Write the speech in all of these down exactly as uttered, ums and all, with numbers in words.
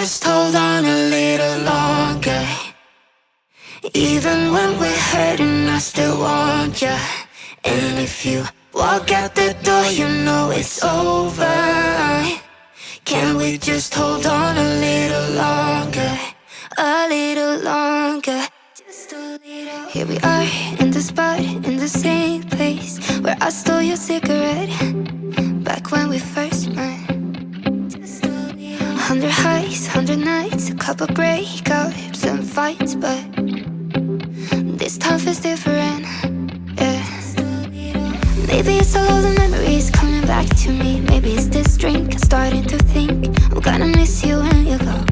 Just hold on a little longer. Even when we're hurting, I still want you. And if you walk out the door, you know it's over. Can we just hold on a little longer? A little longer. Just a little. Here we are in the spot, in the same place where I stole your cigarette back when we first met. Just a little. Hundred highs, hundred nights, a couple breakups and fights, but this time feels different. Yeah. Maybe it's all of the memories coming back to me. Maybe it's this drink, I'm starting to think I'm gonna miss you when you go.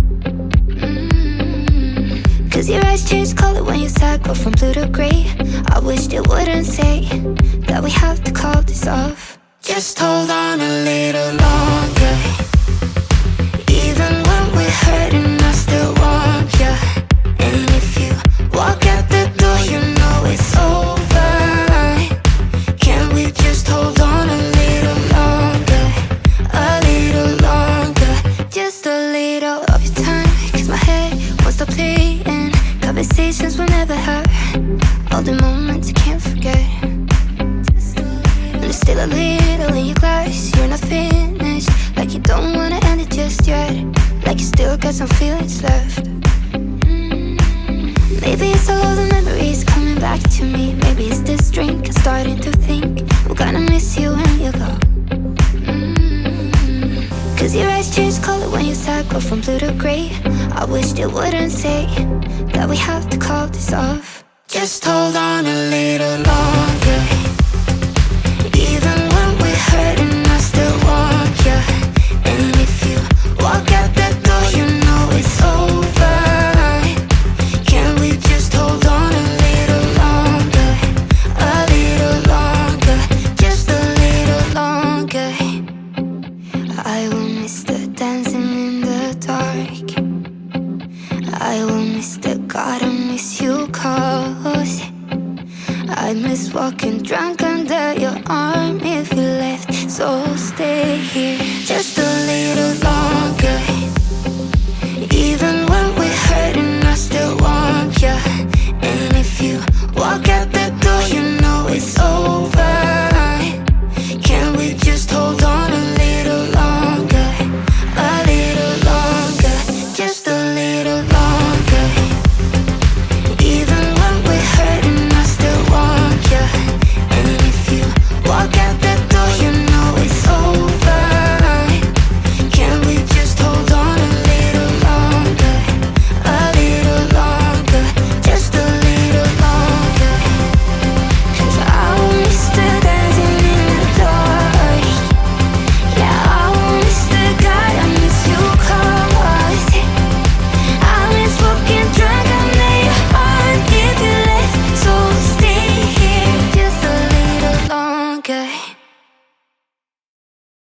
mm. Cause your eyes change color when you sad, go from blue to grey. I wished it wouldn't say that we have to call this off. Just hold on a little longer. Even when we're hurting, I still want you. And if you walk out the door, you know it's over. Can we just hold on a little longer? A little longer. Just a little of your time, cause my head won't stop playing. Conversations we'll never have, all the moments I can't forget. And there's still a little in your glass, you're not finished. Like you don't wanna end it just yet. Like you still got some feelings left. Maybe it's all of the memories coming back to me. Maybe it's this drink, I'm starting to think I'm gonna miss you when you go. mm. Cause your eyes change color when you sad, go from blue to grey. I wished it wouldn't say that we have to call this off. Just hold on a little longer. Even when we're hurting, I still want you. And if you walk out the door, you know it's over. Can we just hold on a little longer? A little longer. Just a little longer. I will miss the dancing in the dark. I will miss the God, I miss you cause I miss walking drunk on